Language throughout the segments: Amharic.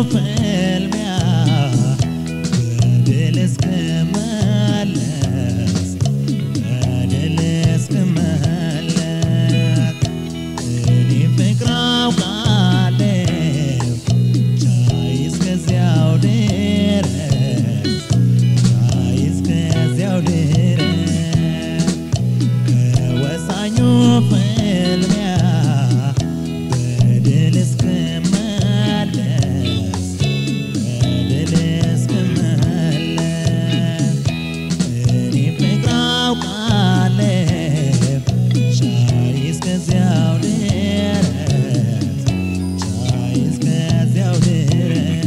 ፍልሚያ በድል እስክመለስ እኔ ፍቅር አውቃለሁ ቻይ እስከዚያው ድረስ ከወሳኙ ፍልሚያ በድል እስክመለስ እኔ ፍቅር አውቃለሁ ቻይ እስከዚያው ድረስ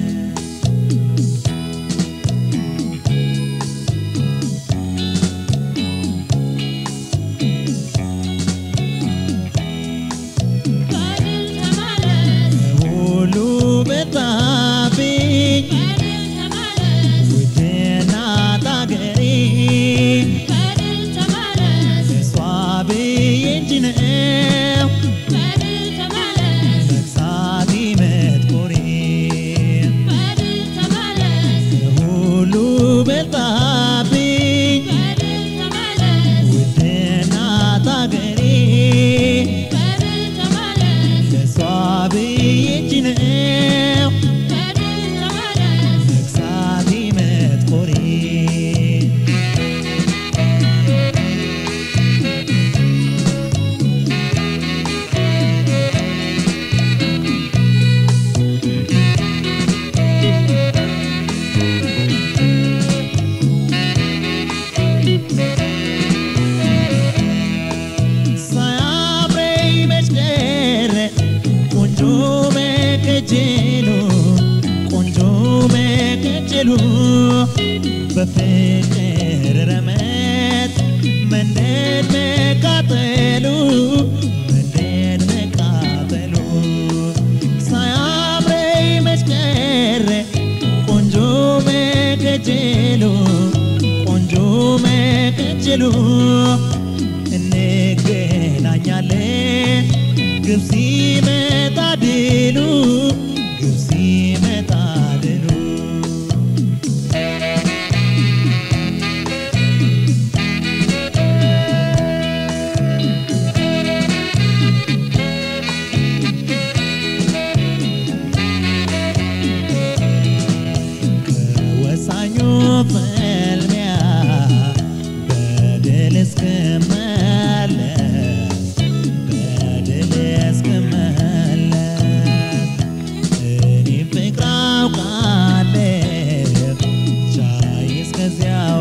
ሁሉ በታብኝ ውድ እናት አገሬ እሷ ብዬ እንጂ ነው መክሳቴ መጥቆሬ ሁሉ በታብኝ ውድ እናት አገሬ ለእሷ ብዬ እንጂ ነው መክሳቴ መጥቆሬ ሳያምረኝ መች ቀረ ቆንጆ መከጀሉ በፍቅር ረመጥ መንደድ መቃጠሉ ሳያምረኝ መች ቀረ ቆንጆ መከጀሉ እንገናኛለን ግብ ሲመጣ ድሉ ከወሳኙ ፍልሚያ በድል እስክመለስ እኔ ፍቅር አውቃለሁ ቻይ እስከዚያው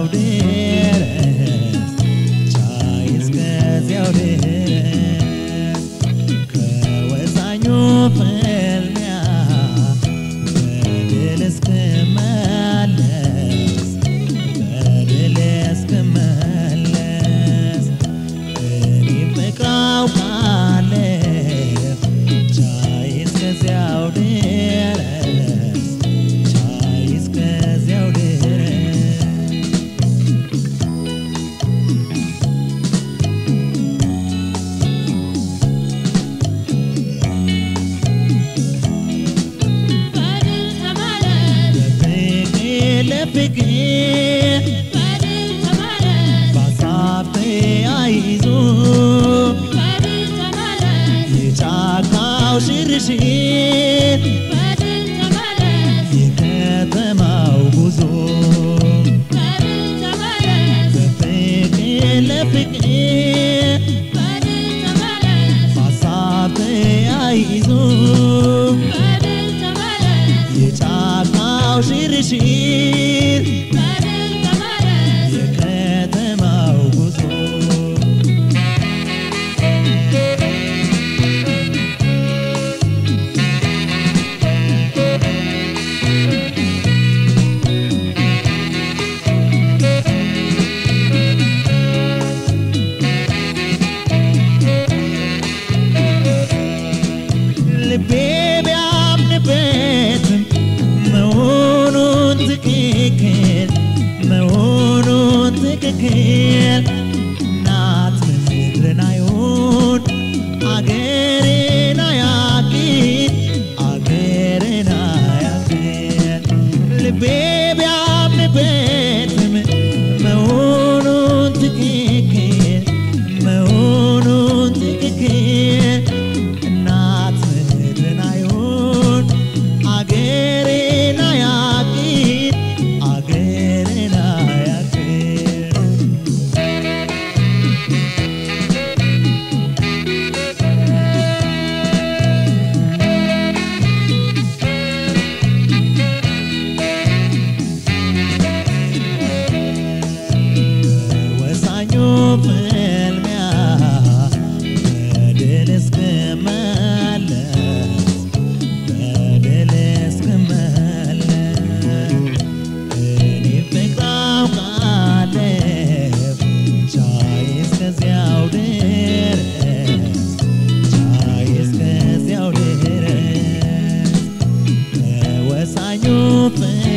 ድረስ ከወሳኙ ፍልሚያ በድል እስክመለስ እኔ ፍቅር አውቃለሁ ቻይ እስከዚያው ድረስ ለፍቅር በሀሳብ ተያይዞ የጫካው ሽርሽር የከተማው ጉዞ በፍቅር ለፍቅር በሀሳብ ተያይዞ የጫካው ሽርሽር የከተማው ጉዞ ልቤ ቢያምንበትም መሆኑን ትክክል ናት ምድርን አይሆን አገሬን አያውቅም ታማኙ